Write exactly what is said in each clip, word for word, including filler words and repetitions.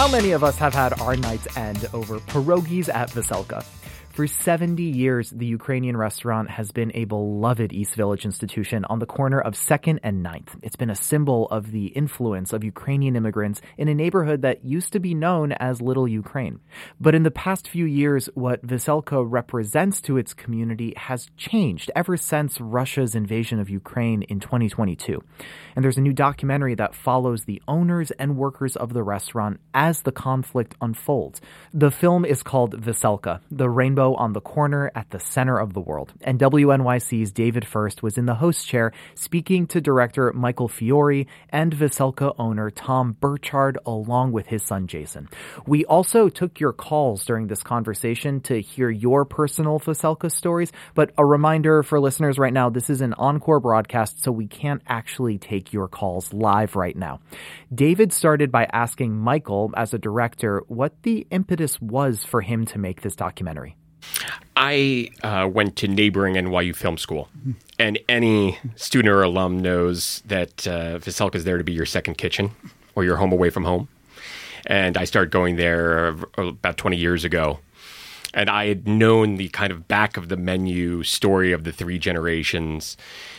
How many of us have had our nights end over pierogies at Veselka? For seventy years, the Ukrainian restaurant has been a beloved East Village institution on the corner of second and ninth. It's been a symbol of the influence of Ukrainian immigrants in a neighborhood that used to be known as Little Ukraine. But in the past few years, what Veselka represents to its community has changed ever since Russia's invasion of Ukraine in twenty twenty-two. And there's a new documentary that follows the owners and workers of the restaurant as the conflict unfolds. The film is called Veselka, the rainbow on the corner at the center of the world. And W N Y C's David First was in the host chair speaking to director Michael Fiore and Veselka owner Tom Burchard along with his son Jason. We also took your calls during this conversation to hear your personal Veselka stories, but a reminder for listeners right now, this is an encore broadcast, so we can't actually take your calls live right now. David started by asking Michael, as a director, what the impetus was for him to make this documentary. I uh, went to neighboring N Y U Film School, and any student or alum knows that uh, Veselka is there to be your second kitchen or your home away from home. And I started going there about twenty years ago, and I had known the kind of back of the menu story of the three generations,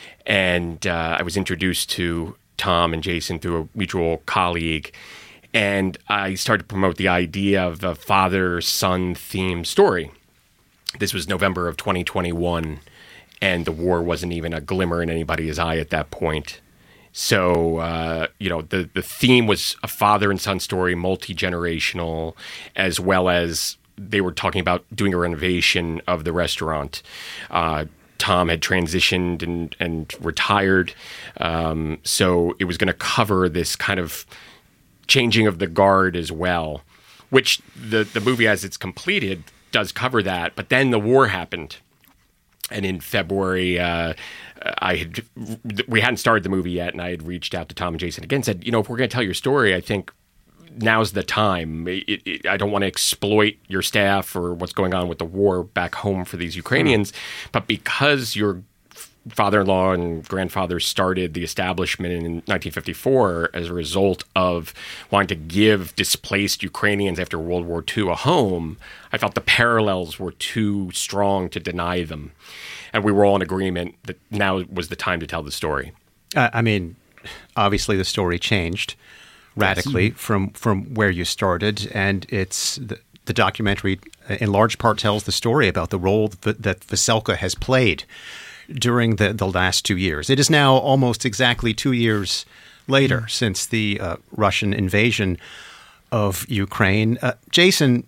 and uh, I was introduced to Tom and Jason through a mutual colleague, and I started to promote the idea of a father-son themed story. This was November of twenty twenty-one, and the war wasn't even a glimmer in anybody's eye at that point. So, uh, you know, the, the theme was a father and son story, multi-generational, as well as they were talking about doing a renovation of the restaurant. Uh, Tom had transitioned and, and retired, um, so it was going to cover this kind of changing of the guard as well, which the, the movie, as it's completed, does cover that. But then the war happened, and in February, uh, I had we hadn't started the movie yet, and I had reached out to Tom and Jason again and said, you know, if we're going to tell your story, I think now's the time. It, it, I don't want to exploit your staff or what's going on with the war back home for these Ukrainians, mm. but because your father-in-law and grandfather started the establishment in nineteen fifty-four as a result of wanting to give displaced Ukrainians after World War Two a home, I felt the parallels were too strong to deny them. And we were all in agreement that now was the time to tell the story. Uh, I mean, obviously the story changed radically yes. from, from where you started, and it's the, the documentary in large part tells the story about the role that, that Veselka has played during the, the last two years. It is now almost exactly two years later mm. since the uh, Russian invasion of Ukraine. Uh, Jason,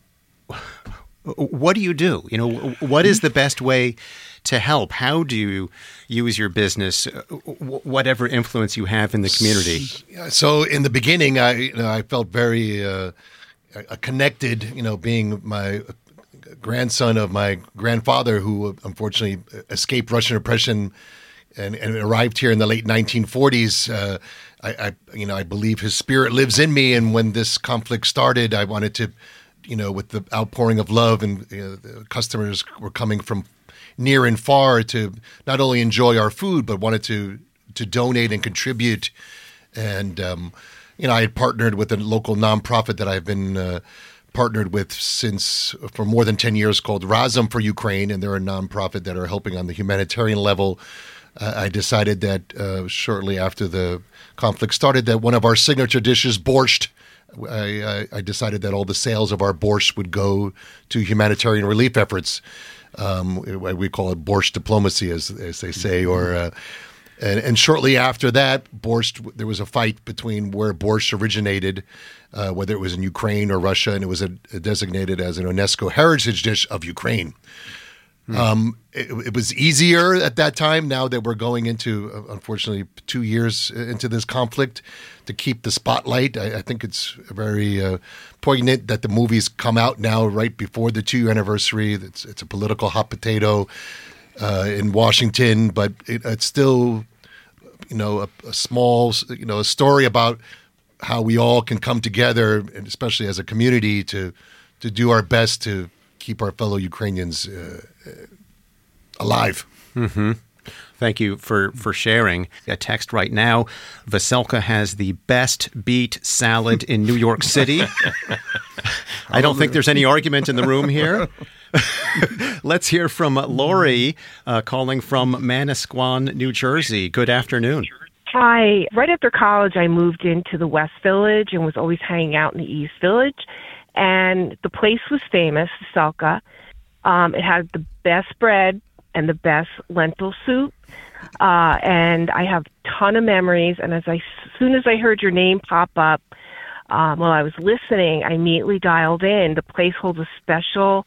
what do you do? You know, what is the best way to help? How do you use your business, whatever influence you have in the community? So in the beginning, I you know, I felt very uh, connected, you know, being my grandson of my grandfather, who unfortunately escaped Russian oppression and, and arrived here in the late nineteen forties. Uh, I, I, you know, I believe his spirit lives in me. And when this conflict started, I wanted to, you know, with the outpouring of love, and you know, the customers were coming from near and far to not only enjoy our food, but wanted to to donate and contribute. And um, you know, I had partnered with a local nonprofit that I've been uh, partnered with since for more than ten years called Razum for Ukraine, and they're a nonprofit that are helping on the humanitarian level. Uh, I decided that uh, shortly after the conflict started that one of our signature dishes, borscht, I, I, I decided that all the sales of our borscht would go to humanitarian relief efforts. Um, we call it borscht diplomacy, as, as they say, or uh, and, and shortly after that, borscht, there was a fight between where borscht originated, uh, whether it was in Ukraine or Russia, and it was a, a designated as an UNESCO heritage dish of Ukraine. Mm. Um, it, it was easier at that time. Now that we're going into, uh, unfortunately, two years into this conflict, to keep the spotlight. I, I think it's very uh, poignant that the movies come out now right before the two-year anniversary. It's, it's a political hot potato uh, in Washington, but it, it's still, you know, a, a small, you know, a story about how we all can come together, and especially as a community, to to do our best to keep our fellow Ukrainians uh, alive. Mm-hmm. Thank you for, for sharing. A text right now, Veselka has the best beet salad in New York City. I don't think there's any argument in the room here. Let's hear from Lori, uh, calling from Manasquan, New Jersey. Good afternoon. Hi. Right after college, I moved into the West Village and was always hanging out in the East Village. And the place was famous, Veselka. Um, it had the best bread and the best lentil soup. Uh, and I have a ton of memories. And as, I, as soon as I heard your name pop up, um, while I was listening, I immediately dialed in. The place holds a special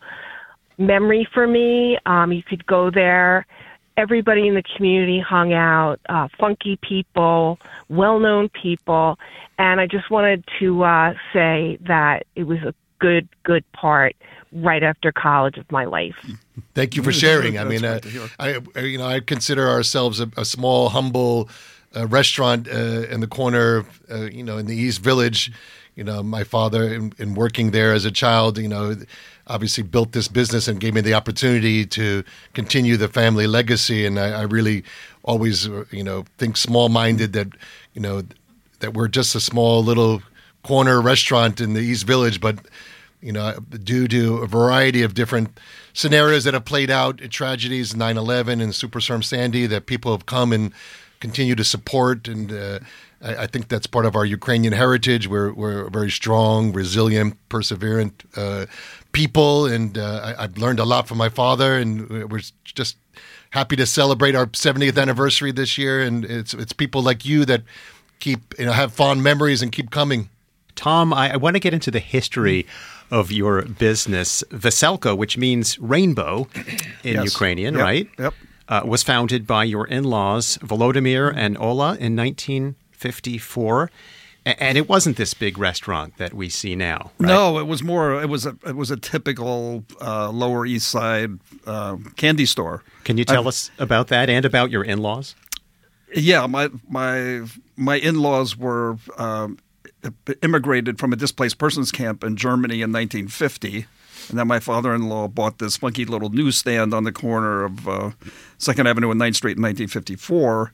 memory for me. Um, you could go there. Everybody in the community hung out, uh, funky people, well-known people. And I just wanted to uh, say that it was a good, good part right after college of my life. Thank you for sharing. I mean, uh, I, you know, I consider ourselves a, a small, humble uh, restaurant uh, in the corner, uh, you know, in the East Village. You know, my father, in, in working there as a child, you know, obviously built this business and gave me the opportunity to continue the family legacy. And I, I really always, you know, think small-minded that, you know, that we're just a small little corner restaurant in the East Village, but, you know, due to a variety of different scenarios that have played out, tragedies, nine eleven and Superstorm Sandy, that people have come and continue to support. And uh, I, I think that's part of our Ukrainian heritage. We're, we're a very strong, resilient, perseverant uh, people. And uh, I, I've learned a lot from my father, and we're just happy to celebrate our seventieth anniversary this year. And it's it's people like you that keep, you know, have fond memories and keep coming. Tom, I, I want to get into the history of your business. Veselka, which means rainbow in yes. Ukrainian, yep. right? Yep. Uh, was founded by your in-laws, Volodymyr and Ola, in nineteen fifty-four. A- and it wasn't this big restaurant that we see now, right? No, it was more, it was a, it was a typical uh, Lower East Side uh, candy store. Can you tell I've, us about that and about your in-laws? Yeah, my my my in-laws were um, immigrated from a displaced persons camp in Germany in nineteen fifty, and then my father-in-law bought this funky little newsstand on the corner of uh, Second Avenue and Ninth Street in nineteen fifty-four.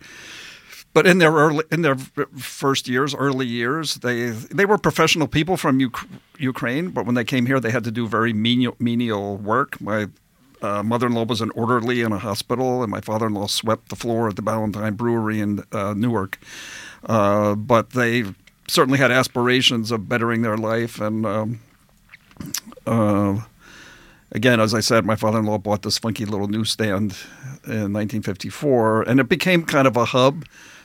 But in their early, in their first years, early years, they they were professional people from Uk- Ukraine. But when they came here, they had to do very menial, menial work. My uh, mother-in-law was an orderly in a hospital, and my father-in-law swept the floor at the Ballantine Brewery in uh, Newark. Uh, but they certainly had aspirations of bettering their life. And um, uh, again, as I said, my father-in-law bought this funky little newsstand in nineteen fifty-four, and it became kind of a hub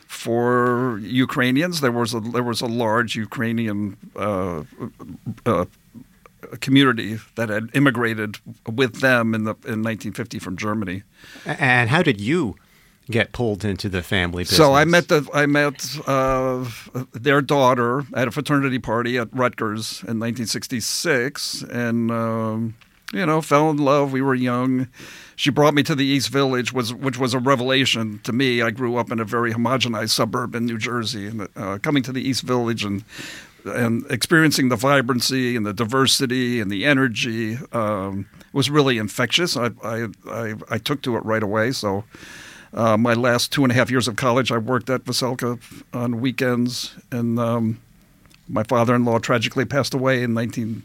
for Ukrainians. There was a there was a large Ukrainian uh, uh, community that had immigrated with them in the in nineteen fifty from Germany. And how did you get pulled into the family business? So I met the I met uh, their daughter at a fraternity party at Rutgers in nineteen sixty-six, and um, you know, fell in love. We were young. She brought me to the East Village, was which was a revelation to me. I grew up in a very homogenized suburb in New Jersey, and uh, coming to the East Village and and experiencing the vibrancy and the diversity and the energy um, was really infectious. I, I I I took to it right away. So uh, my last two and a half years of college, I worked at Veselka on weekends, and um, my father-in-law tragically passed away in nineteen.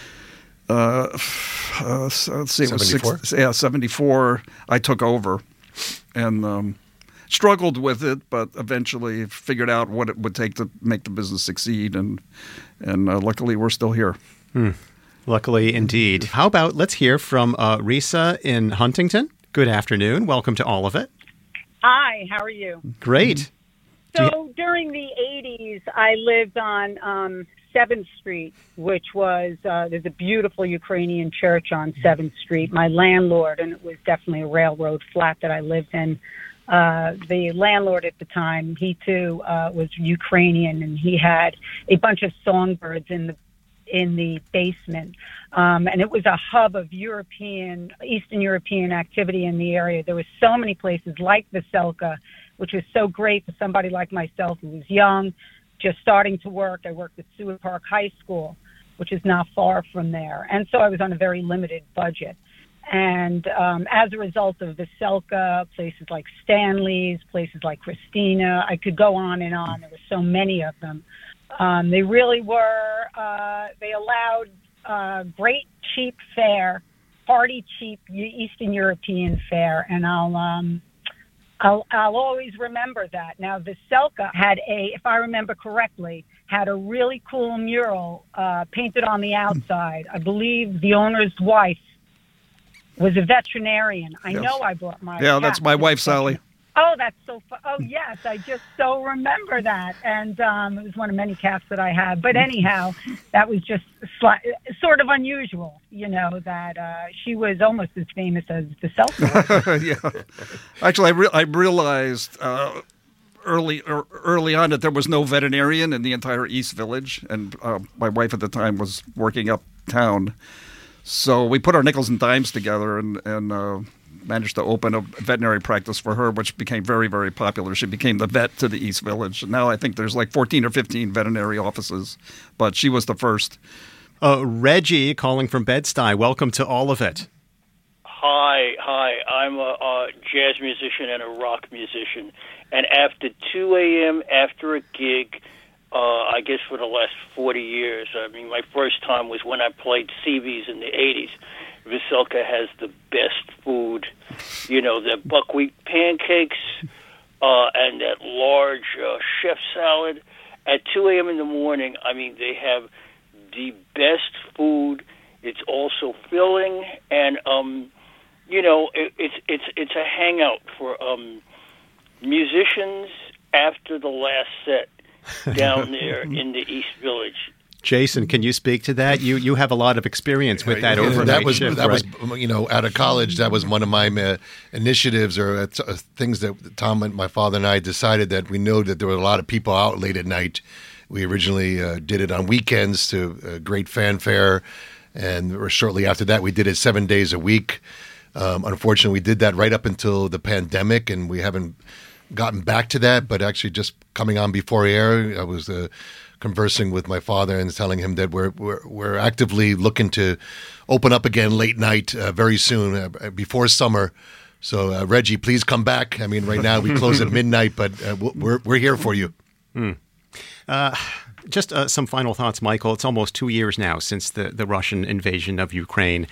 Uh, uh, let's see, it was six, yeah, seventy-four. I took over and um, struggled with it, but eventually figured out what it would take to make the business succeed, and and uh, luckily we're still here. Hmm. Luckily, indeed. How about let's hear from uh, Risa in Huntington. Good afternoon. Welcome to All of It. Hi, how are you? Great. So you... during the eighties, I lived on um, seventh Street, which was, uh, there's a beautiful Ukrainian church on seventh Street. My landlord, and it was definitely a railroad flat that I lived in, uh, the landlord at the time, he too uh, was Ukrainian, and he had a bunch of songbirds in the in the basement. Um, and it was a hub of European, Eastern European activity in the area. There were so many places like Veselka, which was so great for somebody like myself who was young, just starting to work. I worked at Seward Park High School, which is not far from there. And so I was on a very limited budget. And um, as a result of Veselka, places like Stanley's, places like Christina, I could go on and on. There were so many of them. Um, they really were, uh, they allowed uh, great cheap fare, party cheap Eastern European fare. And I'll, um, I'll, I'll always remember that. Now, Veselka had a, if I remember correctly, had a really cool mural uh, painted on the outside. I believe the owner's wife was a veterinarian. I yes. know I brought my Yeah, cat that's my to wife, the Sally. Oh, that's so fun. Oh, yes, I just so remember that. And um, it was one of many cats that I had. But anyhow, that was just sli- sort of unusual, you know, that uh, she was almost as famous as the Veselka. Yeah. Actually, I, re- I realized uh, early er, early on that there was no veterinarian in the entire East Village. And uh, my wife at the time was working uptown. So we put our nickels and dimes together and, and uh, managed to open a veterinary practice for her, which became very, very popular. She became the vet to the East Village. And now I think there's like fourteen or fifteen veterinary offices, but she was the first. Uh, Reggie calling from Bed-Stuy. Welcome to All of It. Hi, hi. I'm a, a jazz musician and a rock musician. And after two a.m., after a gig, Uh, I guess for the last forty years. I mean, my first time was when I played C B's in the eighties. Veselka has the best food. You know, the buckwheat pancakes uh, and that large uh, chef salad. At two a.m. in the morning, I mean, they have the best food. It's also filling. And, um, you know, it, it's, it's, it's a hangout for um, musicians after the last set. Down there in the East Village. Jason, can you speak to that? You you have a lot of experience with that Yeah, overnight that was, shift, that right? was, you know, out of college, that was one of my uh, initiatives or uh, uh, things that Tom and my father and I decided that we know that there were a lot of people out late at night. We originally uh, did it on weekends to uh, great fanfare, and shortly after that, we did it seven days a week. Um, unfortunately, we did that right up until the pandemic, and we haven't gotten back to that, but actually just coming on before air, I was uh, conversing with my father and telling him that we're we're, we're actively looking to open up again late night uh, very soon, uh, before summer. So, uh, Reggie, please come back. I mean, right now we close at midnight, but uh, we're we're here for you. Mm. Uh, just uh, some final thoughts, Michael. It's almost two years now since the, the Russian invasion of Ukraine.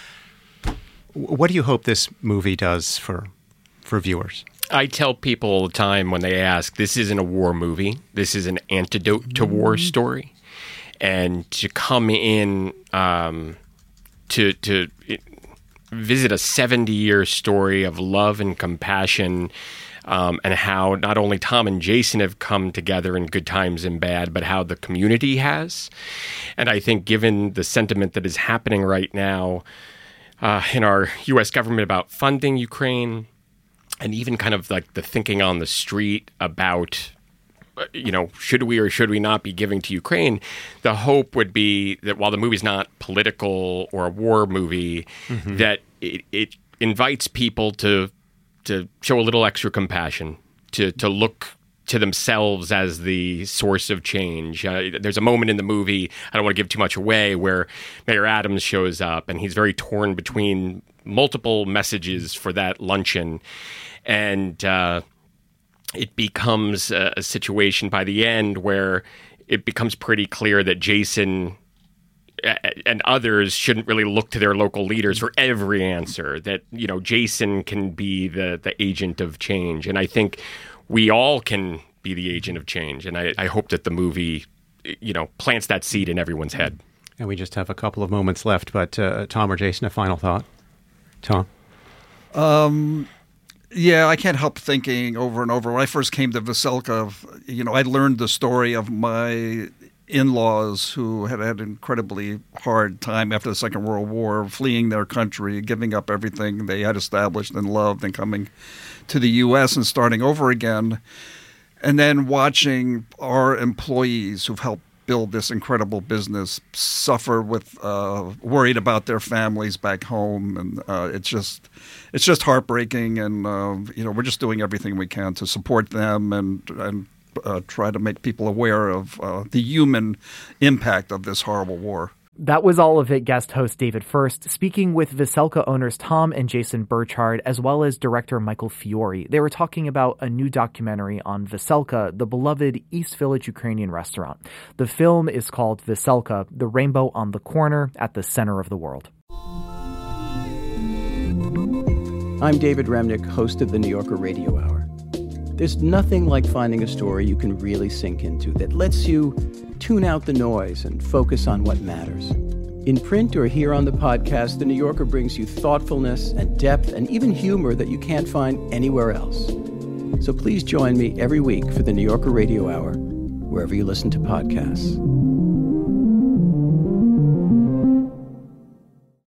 What do you hope this movie does for for viewers? I tell people all the time when they ask, this isn't a war movie. This is an antidote to war story. And to come in um, to to visit a seventy-year story of love and compassion, um, and how not only Tom and Jason have come together in good times and bad, but how the community has. And I think given the sentiment that is happening right now uh, in our U S government about funding Ukraine, and even kind of like the thinking on the street about, you know, should we or should we not be giving to Ukraine, the hope would be that while the movie's not political or a war movie, mm-hmm. that it, it invites people to to show a little extra compassion, to, to look to themselves as the source of change. Uh, there's a moment in the movie, I don't want to give too much away, where Mayor Adams shows up and he's very torn between multiple messages for that luncheon. And uh, it becomes a, a situation by the end where it becomes pretty clear that Jason and others shouldn't really look to their local leaders for every answer, that, you know, Jason can be the, the agent of change. And I think we all can be the agent of change. And I, I hope that the movie, you know, plants that seed in everyone's head. And we just have a couple of moments left, but uh, Tom or Jason, a final thought? Tom? Um, yeah, I can't help thinking over and over. When I first came to Veselka, you know, I learned the story of my in-laws who had had an incredibly hard time after the Second World War, fleeing their country, giving up everything they had established and loved, and coming to the U S and starting over again. And then watching our employees who've helped build this incredible business suffer with uh, worried about their families back home, and uh, it's just it's just heartbreaking. And uh, you know, we're just doing everything we can to support them and and uh, try to make people aware of uh, the human impact of this horrible war. That was all of it. Guest host David First speaking with Veselka owners Tom and Jason Burchard, as well as director Michael Fiore. They were talking about a new documentary on Veselka, the beloved East Village Ukrainian restaurant. The film is called Veselka, the rainbow on the corner at the center of the world. I'm David Remnick, host of the New Yorker Radio Hour. There's nothing like finding a story you can really sink into that lets you tune out the noise and focus on what matters. In print or here on the podcast, The New Yorker brings you thoughtfulness and depth and even humor that you can't find anywhere else. So please join me every week for The New Yorker Radio Hour, wherever you listen to podcasts.